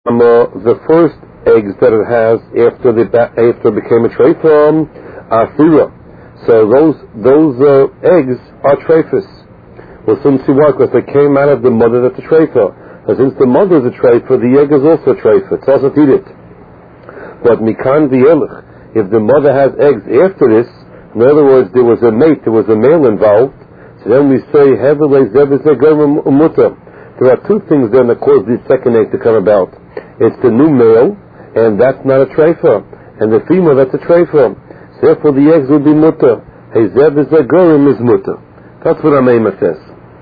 The first eggs that it has after it became a treifa are thira. So those eggs are treifas. We'll soon see why, because they came out of the mother that's a treifa. And since the mother is a treifa, the egg is also a treifa. It's also feed it. But mikan v'yelech, if the mother has eggs after this, in other words, there was a mate, there was a male involved, so then we say heavily zebizegom umuta. There are two things then that cause the second egg to come about. It's the new male, and that's not a treifa, and the female, that's a treifa. So therefore the eggs will be mutter. Hezeb is a gorim is mutter. That's what Amema says.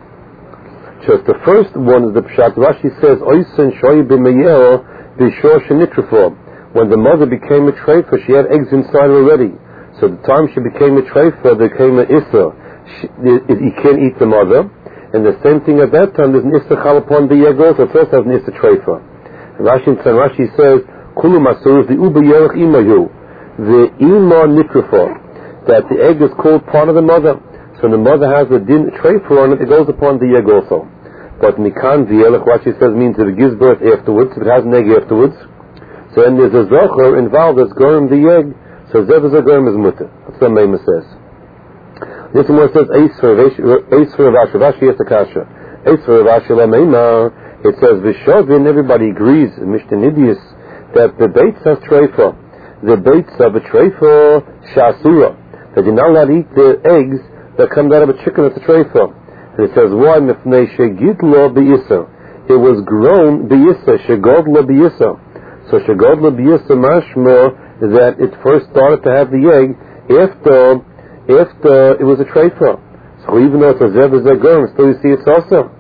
Just the first one is the pshat. Rashi says, Oisen shoy b'meyel b'shor shenitrafo. When the mother became a treifa, she had eggs inside already. So the time she became a treifa, there came an issa. You can't eat the mother. And the same thing at that time, there's an issa chal upon the egg also. It also has an issa treifa. Rashi says, Kulu Masur is the Uba Yerech Imahu, the Ima Nitrafo, that the egg is called part of the mother. So the mother has a din treifa on it, it goes upon the egg also. But Mikan V'Yelech, Rashi says, means if it gives birth afterwards, if it has an egg afterwards, so then there's a Zocher involved that's Gorim the egg, so Zev is a Gorim is Mutter. That's what Mema says. This one says, Eisfer Rashi, Rashi has a kasha. Eisfer Rashi la Mema. It says, Vishovin, everybody agrees, Mishnah that the baits has treifa. The baits of a treifa, shasura. That you're not allowed to eat the eggs that come out of a chicken that's a treifa. And it says, why? Mifnei shegidlo b'yisa. It was grown b'yisa, shegodlo b'yisa. So shegodlo b'yisa mashma, that it first started to have the egg after it was a treifa. So even though it's a zev zegurm, still you see it's also.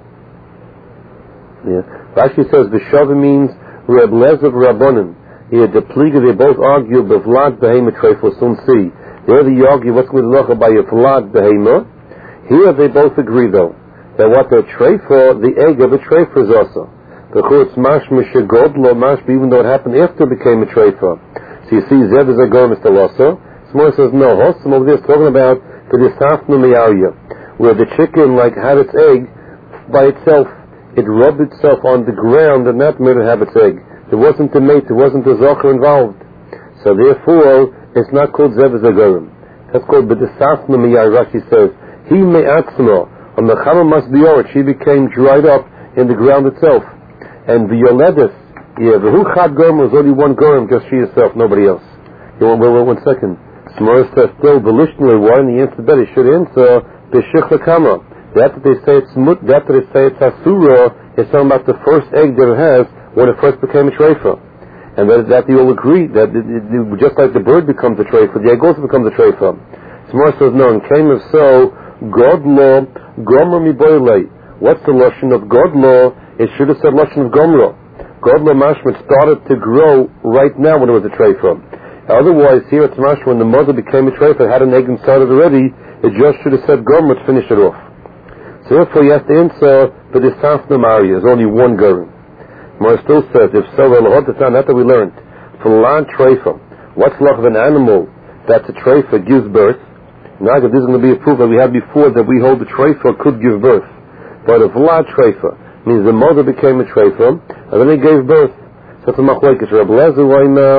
Yeah. Rashi says B'Shava means Reb Lezer Rabbanim. Here the pliga, they both argue b'vlad behema treifa. We'll soon see. There they argue what's with locha by a vlad behema. Here they both agree though that what the treifa, the egg of a treifa is also. The chutz mashma shegodlo mashma, even though it happened after it became a treifa. So you see zev is a gorm is still also. Smor says no. Hosam over there is talking about the disafnu area where the chicken had its egg by itself. It rubbed itself on the ground and that made it have its egg. There wasn't a mate, there wasn't a zocher involved. So therefore, it's not called zev zegorim. That's called b'desafna miyar. Rashi says, he me'atzma, on the chama must be orit. She became dried up in the ground itself. And the yoledis, v'hu chad gorim, was only one gorim, just she herself, nobody else. You want, wait 1 second. Smara says still, v'lishnuly, why? And the answer better should answer, b'shich l'kama. That they say it's hasura is talking about the first egg that it has when it first became a treifa, and that they all agree that just like the bird becomes a treifa, the egg also becomes a treifa. Smar says no. And came if so, godlo gomer miboyle. What's the lashon of godlo? It should have said lashon of gomro. Godlo mashma started to grow right now when it was a treifa. Otherwise, here it's mashma when the mother became a treifa, it had an egg inside it already. It just should have said gomer to finish it off. So therefore you have to answer for the Safna Maria. There's only one Gerim. Mara still says, if so, that's what we learned. For land treifa, what's luck of an animal that's a treifa gives birth? Now this is going to be a proof that we had before that we hold the treifa could give birth. But a vlad treifa means the mother became a treifa and then it gave birth. So it's a machlekes. Reb Lezer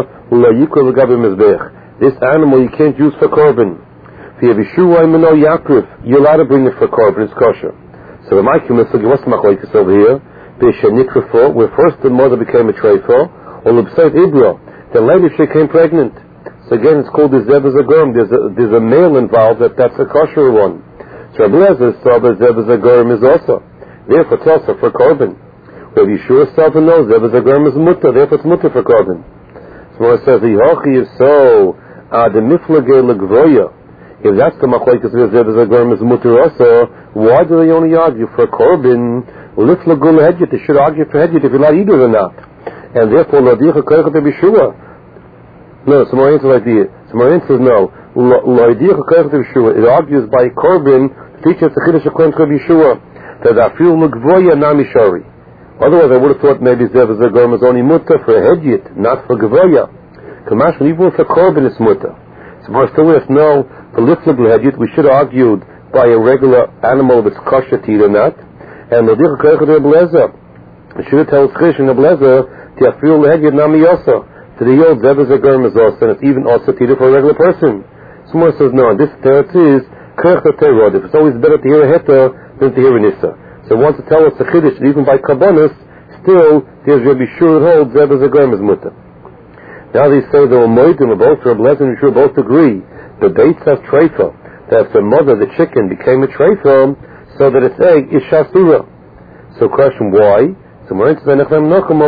this animal you can't use for korban. You're allowed to bring it for korban, it's kosher. So the Mike what's the machlekes over here? Where first the mother became a treifa, or l'bseit ibra, then later she became pregnant. So again, it's called the zev zegorim. There's a male involved that's a kosher one. So Rabbi Lezer saw that zev zegorim is also. Therefore, it's also for korban. Rabbi Yeshua saw that no, zev zegorim is mutter. Therefore, it's mutter for korban. So it says the hochi is so the miflage legvoya. If that's the machlekes of zev zegorim is mutter also, why do they only argue for korban? Liflagul hedjit. They should argue for hedjit if you're allowed to eat it or not. And therefore, ladicha koichet Rabbi Yeshua. No, some more answer like the. Some more answer is no. It argues by korban to teach us the chiddush according to Rabbi Yeshua that afil l'gvoya nami shari. Otherwise, I would have thought maybe zev zegorim is only mutter for hedjit, not for gvoya. Kamash, even for korban is mutter. So more still with us know for liflagul hedjit we should have argued by a regular animal if it's kosher to eat or not. And ladicha koichet Rabbi Lezer. We should have told Chish and Rabbi Lezer Tiafil Heged Nami Yosa. To the old Zeb is a germ is also, and it's even also tita for a regular person. Someone says, no, this teretz is Kerch Terod. It's always better to hear a Heter than to hear a Nissa. So he wants to tell us the Chiddush, even by Kabbanis, still, there's Rabbi Shur holds Zeb is a germ is mutter. Now they say the Umoidim, both Rabbi Lezer and Shur both agree. The Bates has treifa. That the mother, the chicken, became a treifa, so that its egg is shasura. So question, why? So we're talking about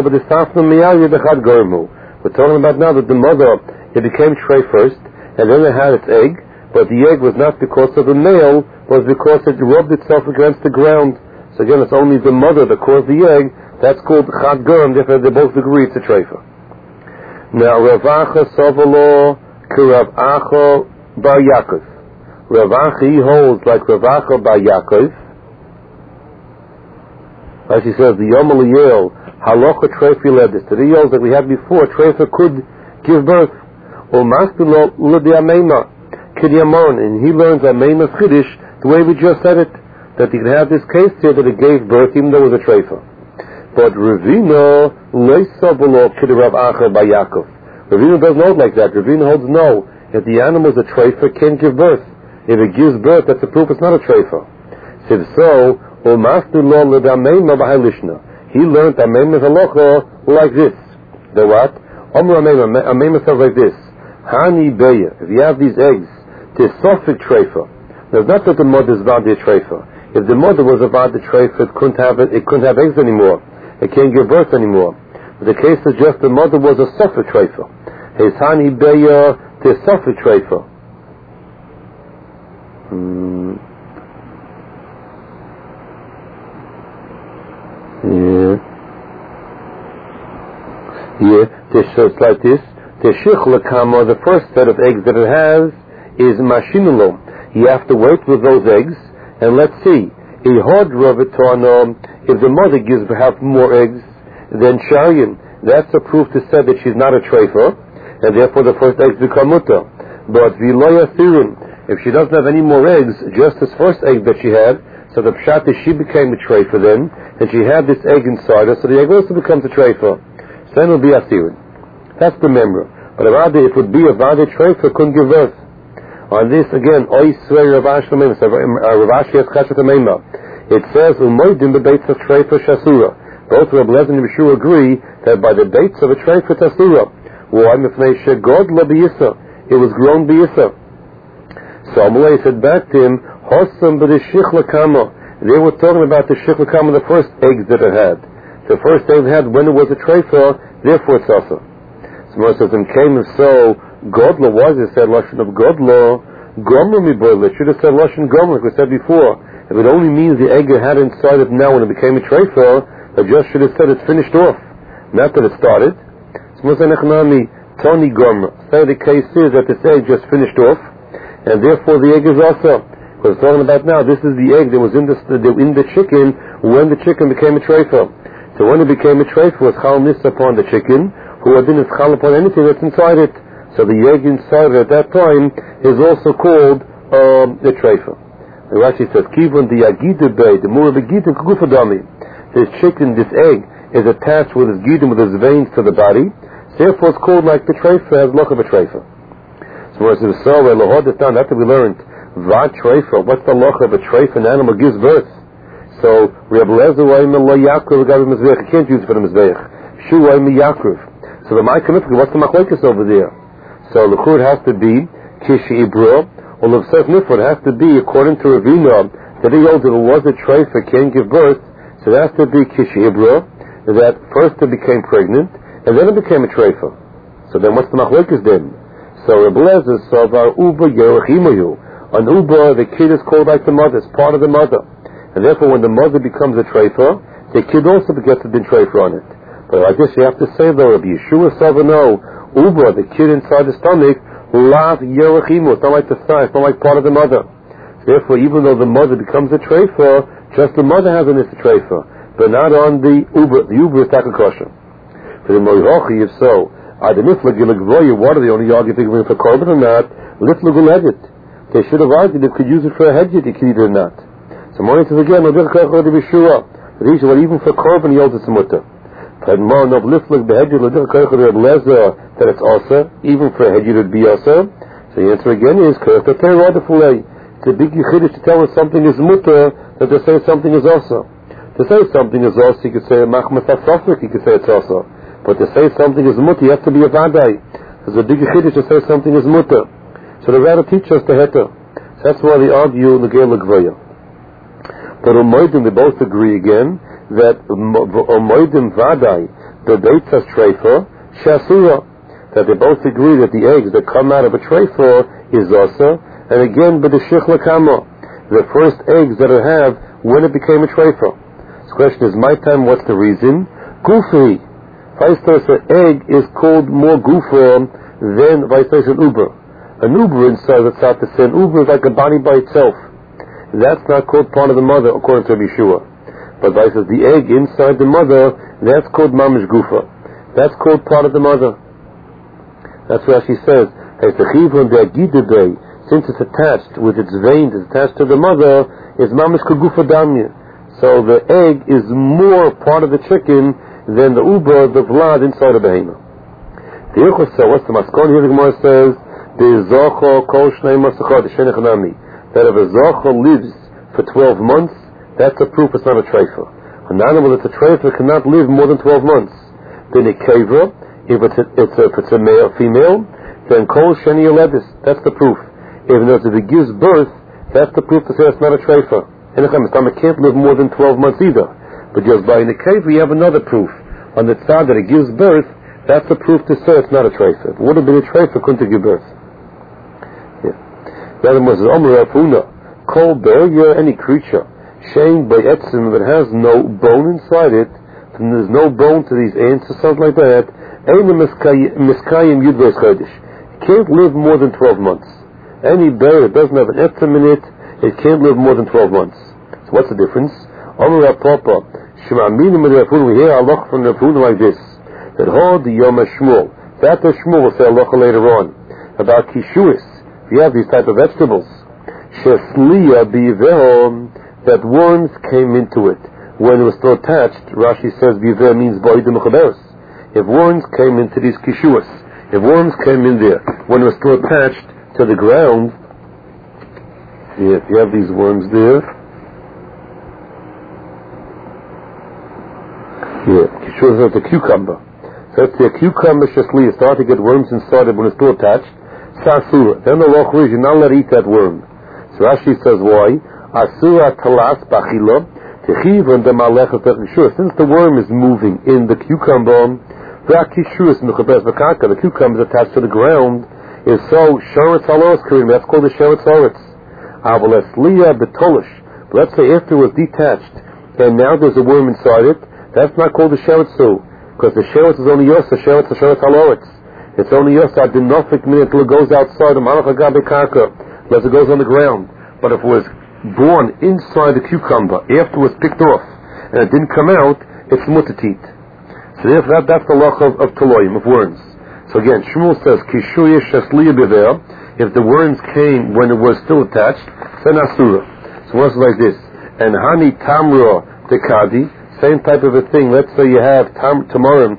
now that the mother, it became tray first, and then it had its egg, but the egg was not because of the male, was because it rubbed itself against the ground. So again, it's only the mother that caused the egg. That's called chad germ, therefore they both agree it's a treifa. Now, Rav Acha Savalo Kirav Acha Bar Yaakov. Rav Acha, he holds like Rav Acha Bar Yaakov. As he says, the Yom Eliyel, Halacha Treifa Ledis. The Yom that we had before, Treifa could give birth. Or Maspilo Ludi Ameima, Kidyamon. And he learns Ameima Chiddush the way we just said it. That he could have this case here that it gave birth even though it was a Treifa. But Ravina Leisabalo Kidirav Acha Bar Yaakov. Ravina doesn't hold like that. Ravina holds no. If the animal is a treifa, can't give birth. If it gives birth, that's a proof it's not a treifa. If so, he learned Ameim Halacha like this. The what? Ameim says like this. Hani Beya. If you have these eggs, there's Sophic treifa. Now, it's not that the mother is Vadi treifa. If the mother was a Vadi treifa, it couldn't have eggs anymore. It can't give birth anymore. But the case is just the mother was a Sophic treifa. His Hani Beya. The Sophic treifa. It's like this. The Shichlakama, the first set of eggs that it has, is Mashinulo. You have to wait with those eggs, and let's see. If the mother gives perhaps more eggs than Sharian, that's a proof to say that she's not a treifa, and therefore the first eggs become mutter. But Viloya Thirun, if she doesn't have any more eggs, just this first egg that she had, so the pshat is she became a treifa then, and she had this egg inside her, so the egg also becomes a treifa. So then it will be a Thirun. That's the member. But rather it would be a Vadi treifa, couldn't give birth. On this again, Oy Svei Ravash Lamema, Ravash Yes Chashat Amema. It says, Umoidim bebeitz of treifa shasura. Both Rabbi Lezer and Yeshua agree that by the baits of a treifa tasura. Why? It was grown b'yisa. So Amalei said back to him, Hossam b'deshichlakama. They were talking about the shichlakama, the first eggs that it had. The first egg it had when it was a treifa, therefore it's also. So Moshe says, and came if so, Godla, why does it say Lashon of Godla? Gomer miboil, it should have said Lashon Gomer, like we said before. If it only means the egg it had inside it now when it became a treifa, it just should have said it's finished off. Not that it started. Tony Gomer. Say the case is that this egg just finished off, and therefore the egg is also. Because it's talking about now, this is the egg that was in the chicken when the chicken became a treifa. So when it became a treifa, it was chal nissa upon the chicken, who didn't chal upon anything that's inside it. So the egg inside it at that time is also called the treifa. And Rashi says, Kivon the Yagida Bay, the Murabagita Kugufadami. This chicken, this egg, is attached with his gidim, with his veins to the body. Therefore, it's called like the treifa, has look of a treifa. So, that's what we learned. Va treifa, what's the loch of a treifa? An animal gives birth. So, Reb Lezer, you can't use it for the mizbeach. Shu Yaakov. So, the Ma'akanifka, what's the machlekes over there? So, the chur has to be Kishi Ibro, or the Sef Nifra has to be, according to Ravina, that he holds that it was a treifa, can't give birth. So, it has to be Kishi Ibro, that first it became pregnant, and then it became a treifa. So then what's the machlekes then? So Reb Lezer saw our uba yerechimayu. An uba, the kid is called like the mother, it's part of the mother. And therefore when the mother becomes a treifa, the kid also gets a din treifa on it. But I guess you have to say though, Rabbi Yeshua saw no, uba, the kid inside the stomach, lav yerechimu, it's not like the thigh, it's not like part of the mother. Therefore even though the mother becomes a treifa, just the mother has an issa treifa, but not on the uba. The uba is takakosha. For the Moihochi, if so, what are they only arguing for korban or not? They should have argued if could use it for a hedged, you can either or not. So Moni says again, even for korban, he holds it's a mutter. that it's also, even for a hedge it would be also. So the answer again is, it's a big yichidish to tell us something is mutter, that to say something is also. To say something is also, you could say machmas hasofik, you could say it's also. But to say something is mutter, you have to be a vadai. There's a big yichidish to say something is mutter. So they rather teach us the heter. So that's why they argue in the Gela Gvaya. But Umoidim, they both agree again, that Umoidim vadai, the beitzas treifa, shasura, that they both agree that the eggs that come out of a treifa is also, and again, but the shich lakama, the first eggs that it have when it became a treifa. The question is, my time, what's the reason? Gufi. Vice versa, egg is called more gufa than vice versa uber. An uber inside the tzat to say an uber is like a body by itself. That's not called part of the mother, according to Yeshua. But vice versa, the egg inside the mother, that's called mamish gufa. That's called part of the mother. That's what she says. Since it's attached with its veins, it's attached to the mother, is mamish gufa damya. So the egg is more part of the chicken than the uber, the vlad inside the behemoth. The Yichus, what's the maskon here? The Gemara says, that if a zocho lives for 12 months, that's a proof it's not a treifa. An animal that's a treifa cannot live more than 12 months. Then a kevra, if it's a male, female, then kol sheni yoledis, that's the proof. Even though if it gives birth, that's the proof to say it's not a treifa. And it can't live more than 12 months either. But just by the kevra, you have another proof. On the tzad that it gives birth, that's the proof to say it's not a treifa. If it would have been a treifa, couldn't it give birth? Yeah. The other one says, Omer Rafuna, kol be'er, any creature, shein by etzim, that has no bone inside it, and there's no bone to these ants or something like that, miskayim yudvos chodesh. It can't live more than 12 months. Any bear that doesn't have an etzim in it, it can't live more than 12 months. So what's the difference? Omer Rapapa, Shema'aminim and Rafuna, we hear Allah from Rafuna like this, that hold the Yom HaShmuel. That the Shmuel will say Allah later on. About kishuis, if you have these type of vegetables, Shesliya bivehom, that worms came into it. When it was still attached, Rashi says biveh means boidim mechaberos. If worms came into these kishuas, if worms came in there, when it was still attached to the ground, if you have these worms there, kishuas is the cucumber. So it's the cucumber shesliya, start to get worms inside it when it's still attached, sasura. Then the law is you're not allowed to eat that worm. So Rashi says why? Asura talas bachila techiv and the malechas tekishur. Since the worm is moving in the cucumber, the cucumber is attached to the ground, is so sheretz halos karim. That's called the sheretz halos. Avalesliya betolish. Let's say after it was detached and now there's a worm inside it, that's not called the sheretzu, because the sheretz is only yosa. Sheretz is sheretz halos. It's only yosa dinofik minute until it goes outside the malach agabe karka, unless it goes on the ground. But if it was born inside the cucumber after it was picked off and it didn't come out, it's mutatit. So that's the law of taloyim, of worms. So again, Shmuel says kishuya shesliya bever. If the worms came when it was still attached, then asura. So it's like this. And hani tamra dekadi, same type of a thing. Let's say you have tamarim